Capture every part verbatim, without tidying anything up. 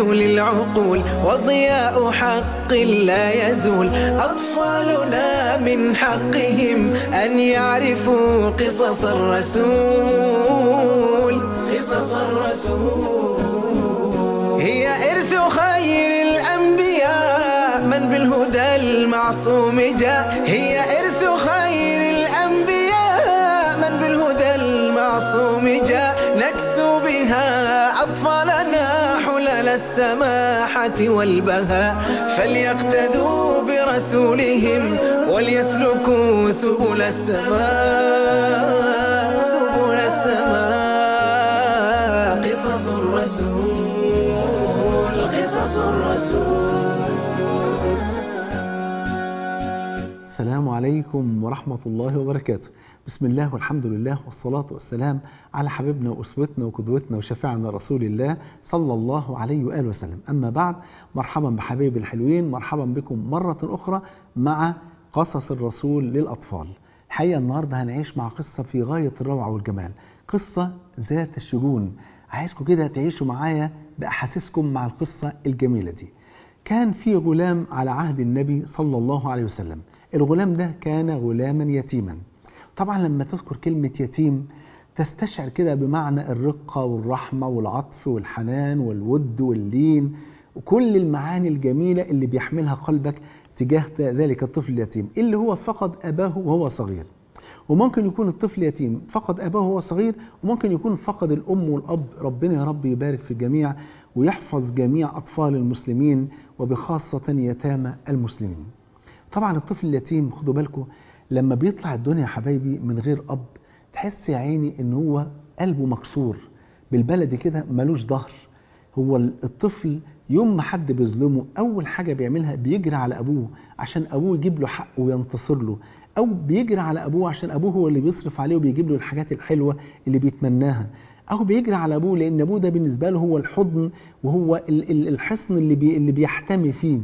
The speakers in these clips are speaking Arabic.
للعقول وضياء حق لا يزول. أطفالنا من حقهم أن يعرفوا قصص الرسول قصص الرسول هي إرث خير الأنبياء من بالهدى المعصوم جاء. هي إرث خير الأنبياء من بالهدى المعصوم جاء. نكسو بها أطفالنا حلل السماحة والبهاء، فليقتدوا برسولهم وليسلكوا سبل السماء سبل السماء. قصص الرسول قصص الرسول. السلام عليكم ورحمة الله وبركاته. بسم الله والحمد لله والصلاة والسلام على حبيبنا وأسوتنا وقدوتنا وشفيعنا رسول الله صلى الله عليه وآله وسلم. أما بعد، مرحبا بحبايبي الحلوين، مرحبا بكم مرة أخرى مع قصص الرسول للأطفال. الحقيقة النهاردة هنعيش مع قصة في غاية الروعة والجمال، قصة ذات الشجون. عايزكم كده تعيشوا معايا بأحاسيسكم مع القصة الجميلة دي. كان في غلام على عهد النبي صلى الله عليه وسلم. الغلام ده كان غلاما يتيما. طبعا لما تذكر كلمة يتيم تستشعر كده بمعنى الرقة والرحمة والعطف والحنان والود واللين وكل المعاني الجميلة اللي بيحملها قلبك تجاه ذلك الطفل اليتيم اللي هو فقد أباه وهو صغير. وممكن يكون الطفل يتيم فقد أباه وهو صغير، وممكن يكون فقد الأم والأب. ربنا يا رب يبارك في الجميع ويحفظ جميع أطفال المسلمين وبخاصة يتامى المسلمين. طبعا الطفل اليتيم خدوا بالكم لما بيطلع الدنيا يا حبايبي من غير أب، تحس يا عيني إن هو قلبه مكسور، بالبلدي كده ملوش ظهر. هو الطفل يوم ما حد بيظلمه أول حاجة بيعملها بيجري على أبوه عشان أبوه يجيب له حقه وينتصر له، أو بيجري على أبوه عشان أبوه هو اللي بيصرف عليه وبيجيب له الحاجات الحلوة اللي بيتمناها، أو بيجري على أبوه لأن أبوه ده بالنسبة له هو الحضن وهو الحصن اللي بي اللي بيحتمي فيه.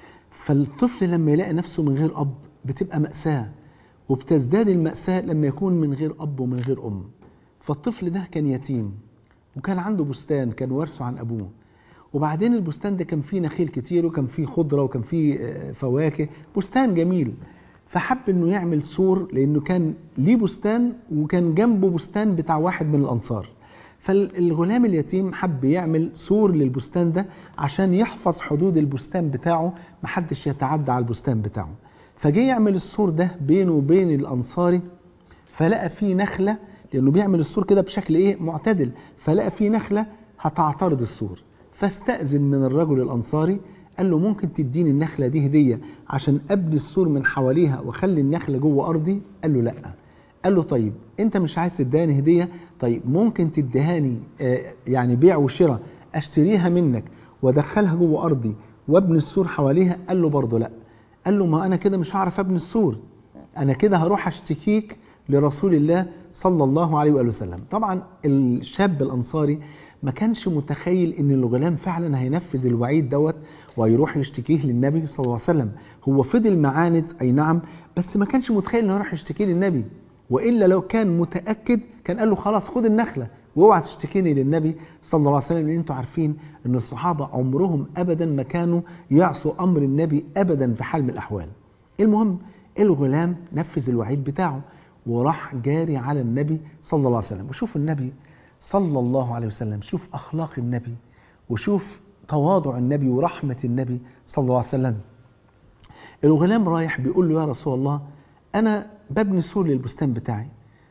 فالطفل لما يلاقي نفسه من غير أب بتبقى مأساة، وبتزداد المأساة لما يكون من غير أب ومن غير أم. فالطفل ده كان يتيم وكان عنده بستان كان وارثه عن أبوه، وبعدين البستان ده كان فيه نخيل كتير وكان فيه خضرة وكان فيه فواكه، بستان جميل. فحب انه يعمل سور لانه كان ليه بستان وكان جنبه بستان بتاع واحد من الأنصار. فالغلام اليتيم حب يعمل سور للبستان ده عشان يحفظ حدود البستان بتاعه، محدش يتعدى على البستان بتاعه. فجي يعمل السور ده بينه وبين الأنصاري، فلقى فيه نخلة، لأنه بيعمل السور كده بشكل إيه معتدل، فلقى فيه نخلة هتعترض السور. فاستأذن من الرجل الأنصاري، قال له ممكن تديني النخلة دي هدية عشان أبني السور من حواليها وخلي النخلة جوه أرضي؟ قال له لأ. قال له طيب أنت مش عايز تديني هدية، طيب ممكن تديهاني آه يعني بيع وشراء، أشتريها منك وأدخلها جوه أرضي وابني السور حواليها؟ قال له برضه لأ. قال له ما أنا كده مش هعرف أبني السور، أنا كده هروح أشتكيك لرسول الله صلى الله عليه وآله وسلم. طبعا الشاب الأنصاري ما كانش متخيل ان الغلام فعلا هينفذ الوعيد دوت ويروح يشتكيه للنبي صلى الله عليه وسلم. هو فضل معاند اي نعم، بس ما كانش متخيل انه يروح يشتكيه للنبي، والا لو كان متاكد كان قال له خلاص خد النخله واوعى تشتكيني للنبي صلى الله عليه وسلم. لان انتوا عارفين ان الصحابه عمرهم ابدا ما كانوا يعصوا امر النبي ابدا في حال من الاحوال. المهم الغلام نفذ الوعيد بتاعه وراح جاري على النبي صلى الله عليه وسلم. وشوف النبي صلى الله عليه وسلم، شوف أخلاق النبي وشوف تواضع النبي ورحمة النبي صلى الله عليه وسلم. الغلام رايح بيقول له يا رسول الله أنا ببني سور للبستان بتاعي،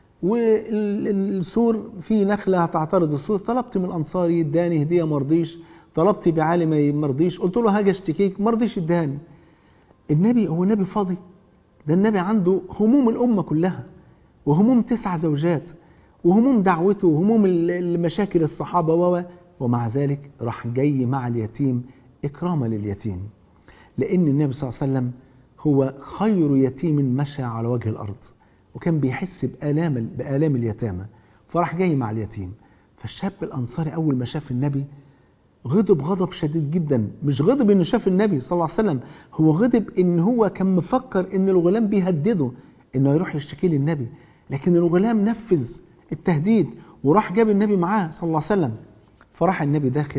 والسور فيه نخلة هتعترض السور، طلبت من الأنصاري اداني هدية مرضيش، طلبت بعالم مرضيش، قلت له هاجي اشتكيك مرضيش اداني. النبي هو نبي فاضي؟ ده النبي عنده هموم الأمة كلها وهموم تسع زوجات وهموم دعوته وهموم المشاكل الصحابة و ومع ذلك راح جاي مع اليتيم إكراما لليتيم، لأن النبي صلى الله عليه وسلم هو خير يتيم مشى على وجه الأرض وكان بيحس بآلام بآلام اليتامى، فراح جاي مع اليتيم. فالشاب الأنصاري أول ما شاف النبي غضب غضب شديد جدا، مش غضب إنه شاف النبي صلى الله عليه وسلم، هو غضب إن هو كان مفكر إن الغلام بيهدده إنه يروح يشتكي للنبي، لكن الغلام نفذ التهديد وراح جاب النبي معاه صلى الله عليه وسلم. فراح النبي داخل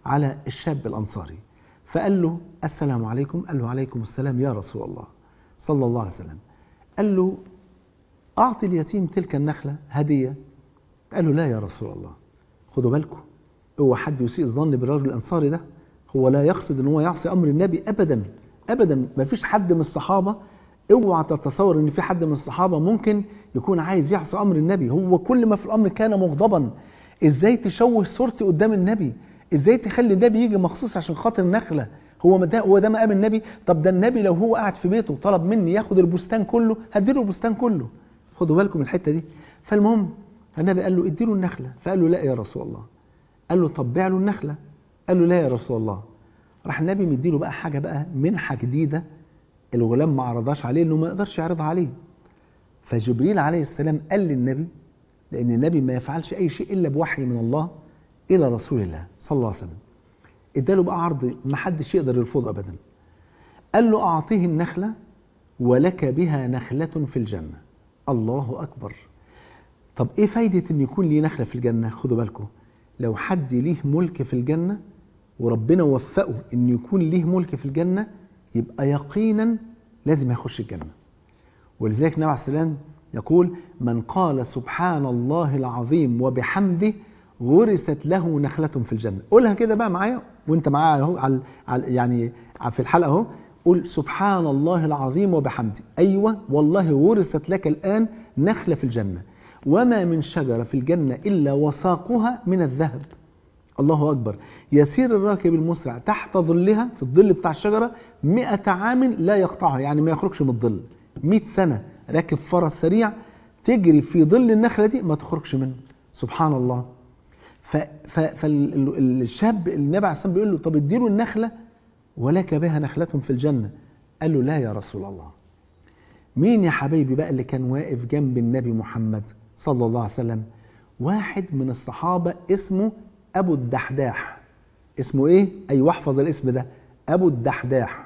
على الشاب الأنصاري، فقال له السلام عليكم. قال له عليكم السلام يا رسول الله صلى الله عليه وسلم. قال له أعطي اليتيم تلك النخلة هدية. قال له لا يا رسول الله. خدوا بالكم، هو حد يسيء الظن بالرجل الأنصاري ده؟ هو لا يقصد ان هو يعصي أمر النبي أبدا أبدا. ما فيش حد من الصحابة، اوعى تتصور ان في حد من الصحابة ممكن يكون عايز يعصي أمر النبي. هو كل ما في الأمر كان مغضبا. ازاي تشوه صورتي قدام النبي؟ ازاي تخلي النبي يجي مخصوص عشان خاطر نخلة؟ هو ما ده هو ده مقام النبي؟ طب ده النبي لو هو قاعد في بيته وطلب مني ياخد البستان كله هديله البستان كله. خدوا بالكم من الحتة دي. فالمهم النبي قال له اديله النخلة. فقال له لا يا رسول الله. قال له طب بيع له النخلة. قال له لا يا رسول الله. راح النبي مديله بقى حاجة بقى منحة جديدة الغلام ما عرضهاش عليه انه ما يقدرش يعرضها عليه. فجبريل عليه السلام قال للنبي، لأن النبي ما يفعلش أي شيء إلا بوحي من الله إلى رسول الله صلى الله عليه وسلم، اداله بقى عرض ما حدش يقدر يرفضه أبدا. قال له أعطيه النخلة ولك بها نخلة في الجنة. الله أكبر. طب إيه فايدة أن يكون لي نخلة في الجنة؟ خدوا بالكم، لو حد ليه ملك في الجنة وربنا وفقه أن يكون ليه ملك في الجنة يبقى يقينا لازم يخش الجنة. ولذلك النبي عليه السلام يقول من قال سبحان الله العظيم وبحمده غرست له نخلة في الجنة. قولها كده بقى معايا وانت معايا اهو على يعني في الحلقة اهو. قول سبحان الله العظيم وبحمده. ايوه والله غرست لك الآن نخلة في الجنة. وما من شجرة في الجنة إلا وساقها من الذهب. الله أكبر. يسير الراكب المسرع تحت ظلها، في الظل بتاع الشجرة مئة عام لا يقطعها، يعني ما يخرجش من الظل. مئة سنة راكب فرس سريع تجري في ظل النخلة دي ما تخرجش منه. سبحان الله. فالشاب النبي عليه الصلاة بيقول له طب اديله النخلة ولك بها نخلة في الجنة. قال له لا يا رسول الله. مين يا حبيبي بقى اللي كان واقف جنب النبي محمد صلى الله عليه وسلم؟ واحد من الصحابة اسمه أبو الدحداح. اسمه ايه؟ ايوه احفظ الاسم ده، أبو الدحداح.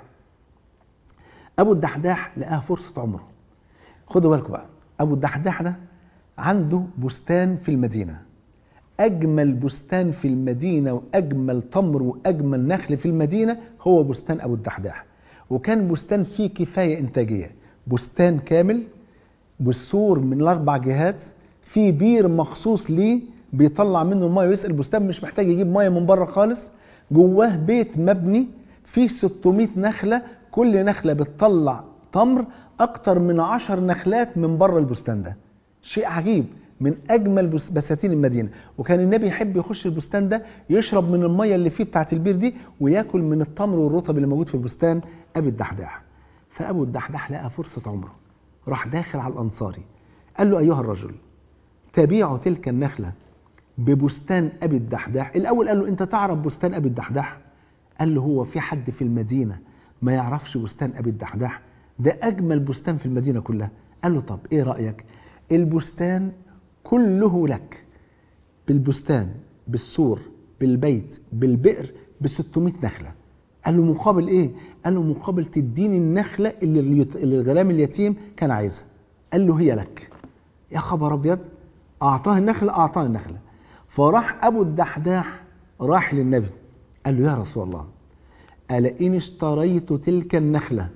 أبو الدحداح لقاه فرصة عمره. خدوا بالكم بقى، أبو الدحداح ده عنده بستان في المدينة، أجمل بستان في المدينة وأجمل تمر وأجمل نخل في المدينة هو بستان أبو الدحداح. وكان بستان فيه كفاية إنتاجية، بستان كامل بالسور من الأربع جهات، فيه بير مخصوص ليه بيطلع منه الماء ويسقي البستان، مش محتاج يجيب ماء من بره خالص. جواه بيت مبني فيه ستمائة نخلة، كل نخلة بتطلع تمر أكتر من عشر نخلات من بره البستان ده. شيء عجيب، من أجمل بساتين المدينة. وكان النبي يحب يخش البستان ده يشرب من المية اللي فيه بتاعت البير دي ويأكل من التمر والرطب اللي موجود في البستان أبي الدحداح. فأبو الدحداح لقى فرصة عمره، راح داخل على الأنصاري قال له أيها الرجل تبيع تلك النخلة ببستان أبي الدحداح؟ الأول قال له أنت تعرف بستان أبي الدحداح؟ قال له هو في حد في المدينة ما يعرفش بستان أبي الدحداح؟ ده أجمل بستان في المدينة كلها. قال له طب إيه رأيك؟ البستان كله لك، بالبستان بالسور بالبيت بالبئر بستمائة نخلة. قال له مقابل إيه؟ قال له مقابل تديني النخلة اللي الغلام اليتيم كان عايزها. قال له هي لك. يا خبر أبيض. أعطاه النخلة أعطاه النخلة. فراح أبو الدحداح راح للنبي قال له يا رسول الله ألا إن اشتريت تلك النخلة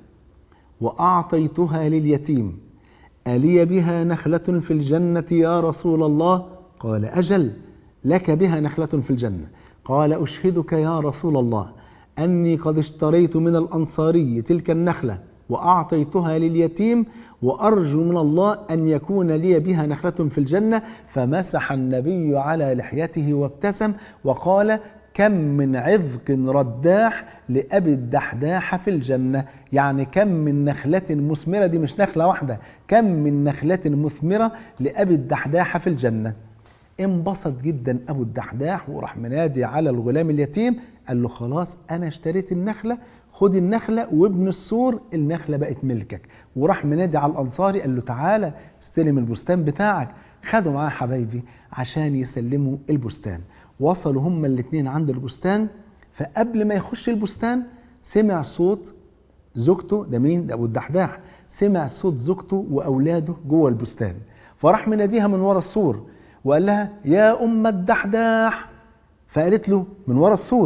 وأعطيتها لليتيم ألي بها نخلة في الجنة يا رسول الله؟ قال أجل لك بها نخلة في الجنة. قال أشهدك يا رسول الله أني قد اشتريت من الأنصاري تلك النخلة وأعطيتها لليتيم وأرجو من الله أن يكون لي بها نخلة في الجنة. فمسح النبي على لحيته وابتسم وقال كم من عذق رداح لأبي الدحداح في الجنة. يعني كم من نخلة مثمرة، دي مش نخلة واحدة، كم من نخلة مثمرة لأبي الدحداح في الجنة. انبسط جدا أبو الدحداح وراح منادي على الغلام اليتيم قال له خلاص أنا اشتريت النخلة، خد النخلة وابن السور النخلة بقت ملكك. وراح منادي على الأنصاري قال له تعالى استلم البستان بتاعك. خدوا معاه حبايبي عشان يسلموا البستان. وصلوا هما الاثنين عند البستان، فقبل ما يخش البستان سمع صوت زوجته. ده مين؟ ده أبو الدحداح. سمع صوت زوجته وأولاده جوه البستان، فراح مناديها من ورا السور وقال لها يا أم الدحداح. فقالت له من ورا السور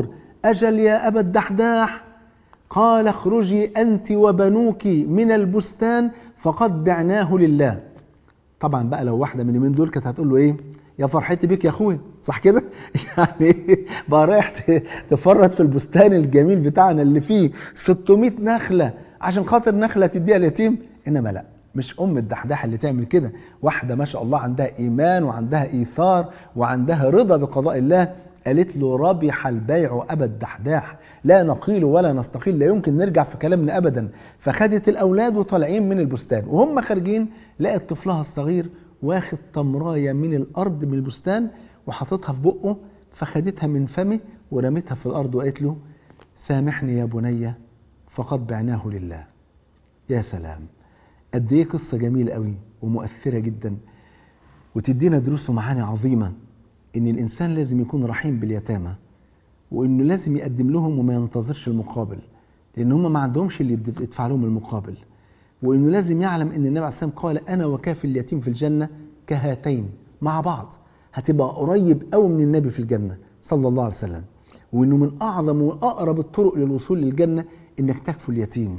أجل يا أبا الدحداح. قال اخرجي أنت وبنوك من البستان فقد بعناه لله. طبعا بقى لو واحدة من من دول كانت هتقول له إيه؟ يا فرحتي بك يا أخوي، صح كده؟ يعني بقى رايح تفرط في البستان الجميل بتاعنا اللي فيه ستمائة نخلة عشان خاطر نخلة تديها اليتيم؟ إنما لا، مش أم الدحداح اللي تعمل كده، واحدة ما شاء الله عندها إيمان وعندها إيثار وعندها رضا بقضاء الله. قالت له ربح البيع أبا الدحداح، لا نقيل ولا نستقيل، لا يمكن نرجع في كلامنا أبدا. فخدت الأولاد وطالعين من البستان، وهم خارجين لقت طفلها الصغير واخد تمراية من الأرض من البستان وحطتها في بقه، فخدتها من فمه ورمتها في الأرض وقالت له سامحني يا بني فقد بعناه لله. يا سلام، قد ايه قصة جميلة قوي ومؤثرة جدا، وتدينا دروس ومعاني عظيمة. ان الانسان لازم يكون رحيم باليتامى، وانه لازم يقدم لهم وما ينتظرش المقابل، لان هم ما عندهمش اللي يدفع لهم المقابل. وانه لازم يعلم ان النبي عليه الصلاة والسلام قال انا وكافل اليتيم في الجنة كهاتين، مع بعض هتبقى قريب قوي من النبي في الجنة صلى الله عليه وسلم. وانه من اعظم واقرب الطرق للوصول للجنة انك تكفل اليتيم.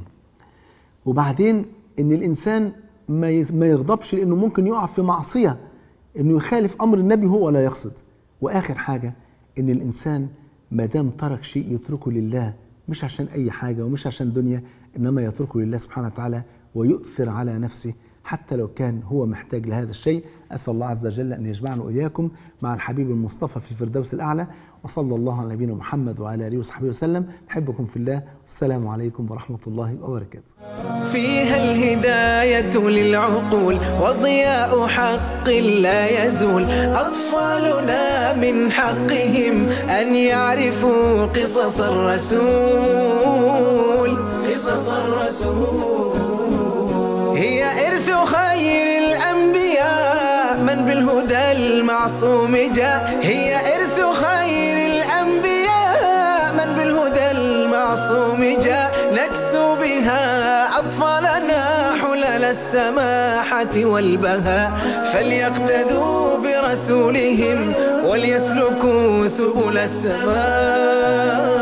وبعدين ان الانسان ما يغضبش لانه ممكن يقع في معصية، انه يخالف امر النبي هو لا يقصد. واخر حاجة ان الانسان ما دام ترك شيء يتركه لله، مش عشان اي حاجة ومش عشان دنيا، انما يتركه لله سبحانه وتعالى ويؤثر على نفسه حتى لو كان هو محتاج لهذا الشيء. أسأل الله عز وجل أن يجمعنا وإياكم مع الحبيب المصطفى في الفردوس الأعلى. وصلى الله على نبينا محمد وعلى آله وصحبه وسلم. أحبكم في الله، السلام عليكم ورحمة الله وبركاته. فيها الهداية للعقول وضياء حق لا يزول. أطفالنا من حقهم أن يعرفوا قصص الرسول. قصص الرسول هي إرث خير الأنبياء من بالهدى المعصوم جاء. هي إرث خير الأنبياء من بالهدى المعصوم جاء. نكسو بها أطفالنا حلل السماحة والبهاء. فليقتدوا برسولهم وليسلكوا سبل السماء.